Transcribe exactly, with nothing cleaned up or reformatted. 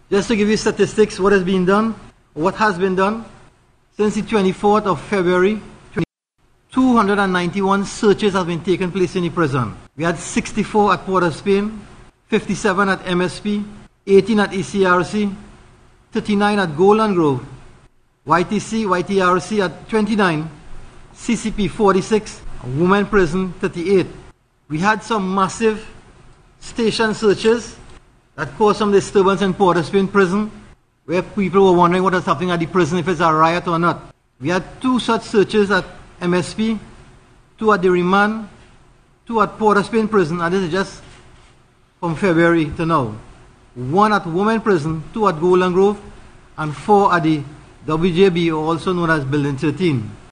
Just to give you statistics, what has been done, what has been done, since the twenty-fourth of February, two hundred ninety-one searches have been taken place in the prison. We had sixty-four at Port of Spain, fifty-seven at M S P, eighteen at E C R C, thirty-nine at Golden Grove, Y T C, Y T R C at twenty-nine, C C P forty-six, women prison thirty-eight. We had some massive station searches that caused some disturbance in Port of Spain prison, where people were wondering what was happening at the prison, if it's a riot or not. We had two such searches at M S P, two at the remand, two at Port of Spain prison, and this is just from February to now. One at women prison, two at Golden Grove, and four at the W J B, also known as Building thirteen.